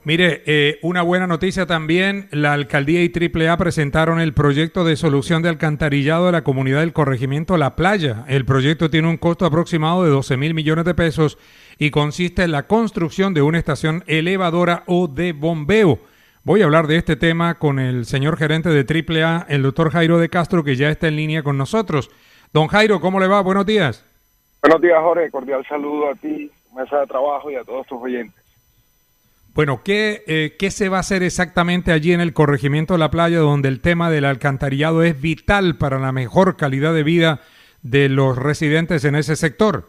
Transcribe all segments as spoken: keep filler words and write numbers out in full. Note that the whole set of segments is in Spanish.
Mire, eh, una buena noticia también, la alcaldía y Triple A presentaron el proyecto de solución de alcantarillado de la comunidad del corregimiento La Playa. El proyecto tiene un costo aproximado de doce mil millones de pesos y consiste en la construcción de una estación elevadora o de bombeo. Voy a hablar de este tema con el señor gerente de Triple A, el doctor Jairo de Castro, que ya está en línea con nosotros. Don Jairo, ¿cómo le va? Buenos días. Buenos días, Jorge. Cordial saludo a ti, mesa de trabajo y a todos tus oyentes. Bueno, ¿qué, eh, ¿qué se va a hacer exactamente allí en el corregimiento de La Playa, donde el tema del alcantarillado es vital para la mejor calidad de vida de los residentes en ese sector?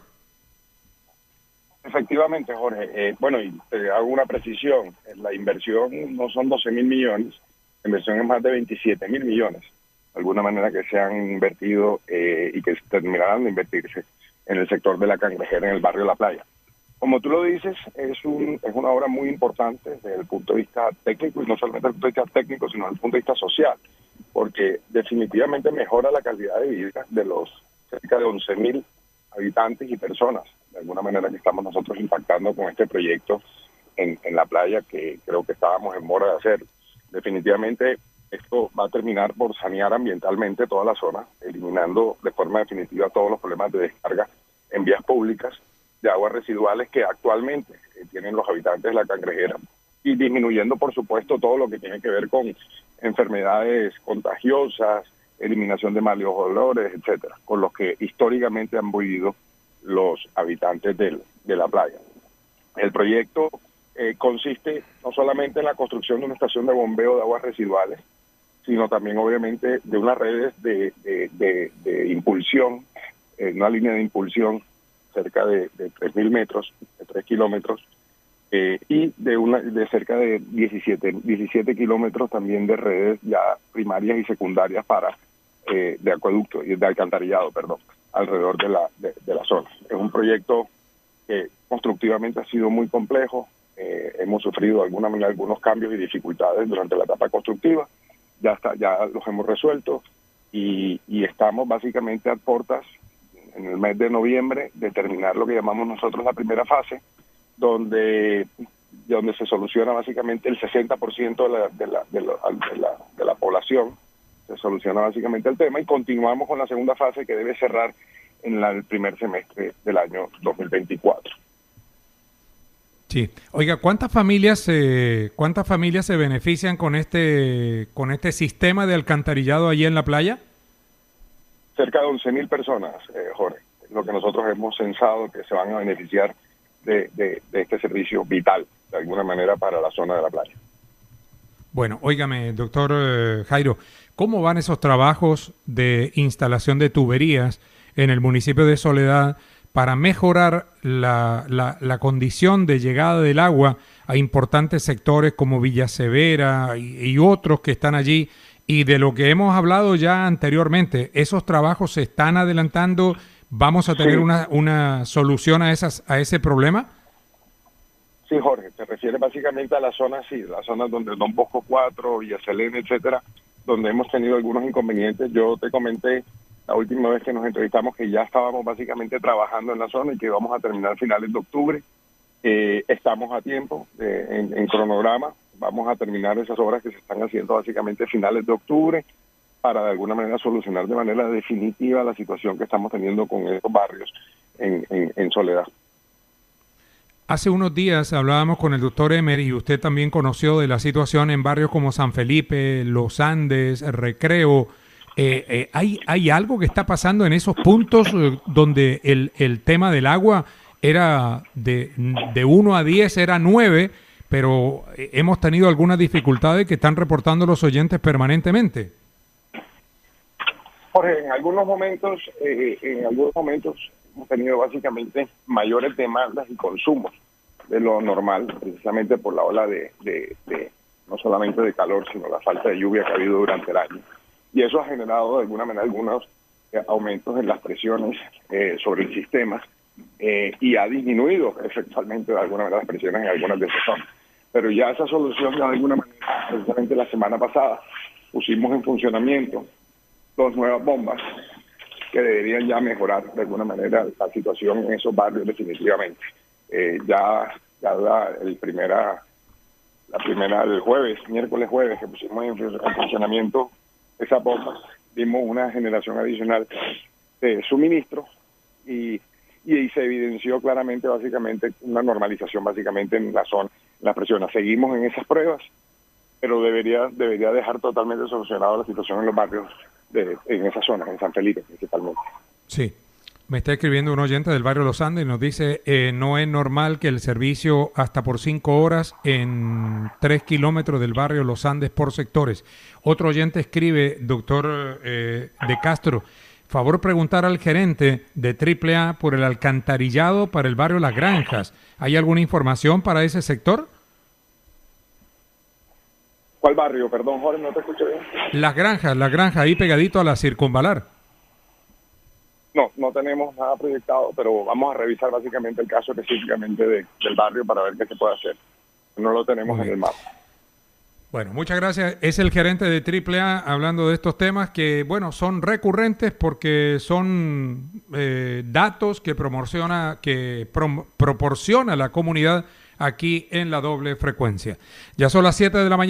Efectivamente, Jorge. Eh, bueno, y te hago una precisión. La inversión no son doce mil millones, la inversión es más de veintisiete mil millones, de alguna manera que se han invertido eh, y que terminarán de invertirse en el sector de la cangrejera en el barrio La Playa. Como tú lo dices, es un es una obra muy importante desde el punto de vista técnico, y no solamente desde el punto de vista técnico, sino desde el punto de vista social, porque definitivamente mejora la calidad de vida de los cerca de once mil habitantes y personas, de alguna manera, que estamos nosotros impactando con este proyecto en, en La Playa, que creo que estábamos en mora de hacer. Definitivamente esto va a terminar por sanear ambientalmente toda la zona, eliminando de forma definitiva todos los problemas de descarga en vías públicas de aguas residuales que actualmente eh, tienen los habitantes de la cangrejera, y disminuyendo, por supuesto, todo lo que tiene que ver con enfermedades contagiosas, eliminación de malos olores, etcétera, con los que históricamente han vivido los habitantes del, de La Playa. El proyecto eh, consiste no solamente en la construcción de una estación de bombeo de aguas residuales, sino también, obviamente, de unas redes de, de, de, de impulsión, eh, una línea de impulsión cerca de, de tres mil metros, de tres kilómetros, eh, y de una de cerca de diecisiete kilómetros también de redes ya primarias y secundarias para eh, de acueducto y de alcantarillado, perdón, alrededor de la de, de la zona. Es un proyecto que constructivamente ha sido muy complejo. Eh, hemos sufrido de alguna manera algunos cambios y dificultades durante la etapa constructiva. Ya está, ya los hemos resuelto y, y estamos básicamente a puertas en el mes de noviembre de terminar lo que llamamos nosotros la primera fase, donde donde se soluciona básicamente el sesenta por ciento de la, de, la, de, la, de, la, de la población, se soluciona básicamente el tema, y continuamos con la segunda fase, que debe cerrar en la, el primer semestre del año dos mil veinticuatro. Sí. Oiga, ¿cuántas familias eh, cuántas familias se benefician con este con este sistema de alcantarillado allí en La Playa? Cerca de once mil personas, eh, Jorge, lo que nosotros hemos censado que se van a beneficiar de, de, de este servicio vital, de alguna manera, para la zona de La Playa. Bueno, óigame, doctor eh, Jairo, ¿cómo van esos trabajos de instalación de tuberías en el municipio de Soledad para mejorar la, la, la condición de llegada del agua a importantes sectores como Villa Severa y, y otros que están allí? Y de lo que hemos hablado ya anteriormente, ¿esos trabajos se están adelantando? ¿Vamos a tener Sí. una, una solución a esas a ese problema? Sí, Jorge, se refiere básicamente a las zonas, sí, las zonas donde Don Bosco cuatro, Villa Selene, etcétera, donde hemos tenido algunos inconvenientes. Yo te comenté la última vez que nos entrevistamos que ya estábamos básicamente trabajando en la zona y que íbamos a terminar a finales de octubre. Eh, estamos a tiempo, eh, en, en cronograma. Vamos a terminar esas obras que se están haciendo básicamente a finales de octubre, para de alguna manera solucionar de manera definitiva la situación que estamos teniendo con esos barrios en, en, en Soledad. Hace unos días hablábamos con el doctor Emer y usted también conoció de la situación en barrios como San Felipe, Los Andes, Recreo. Eh, eh, ¿hay, ¿Hay algo que está pasando en esos puntos eh, donde el, el tema del agua era de, de uno a diez, era nueve, pero hemos tenido algunas dificultades que están reportando los oyentes permanentemente? Jorge, en algunos momentos, eh, en algunos momentos hemos tenido básicamente mayores demandas y consumos de lo normal, precisamente por la ola de, de, de no solamente de calor, sino la falta de lluvia que ha habido durante el año. Y eso ha generado de alguna manera algunos eh, aumentos en las presiones eh, sobre el sistema eh, y ha disminuido efectivamente de alguna manera las presiones en algunas de esas zonas. Pero ya esa solución, de alguna manera, precisamente la semana pasada, pusimos en funcionamiento dos nuevas bombas que deberían ya mejorar de alguna manera la situación en esos barrios definitivamente. Eh, ya ya la, el primera, la primera, el jueves, miércoles jueves, que pusimos en funcionamiento esa bomba, vimos una generación adicional de suministro y, y se evidenció claramente, básicamente, una normalización básicamente en la zona, en las presiones. Seguimos en esas pruebas, pero debería debería dejar totalmente solucionada la situación en los barrios, de, en esa zona, en San Felipe principalmente. Sí. Me está escribiendo un oyente del barrio Los Andes y nos dice, eh, no es normal que el servicio hasta por cinco horas en tres kilómetros del barrio Los Andes por sectores. Otro oyente escribe, doctor eh, De Castro, favor preguntar al gerente de Triple A por el alcantarillado para el barrio Las Granjas. ¿Hay alguna información para ese sector? ¿Cuál barrio? Perdón, Jorge, no te escucho bien. Las Granjas, Las Granjas, ahí pegadito a la Circunvalar. No, no tenemos nada proyectado, pero vamos a revisar básicamente el caso específicamente de, del barrio para ver qué se puede hacer. No lo tenemos en el mapa. Bueno, muchas gracias. Es el gerente de Triple A hablando de estos temas que, bueno, son recurrentes porque son eh, datos que promociona, que pro, proporciona la comunidad aquí en la doble frecuencia. Ya son las siete de la mañana.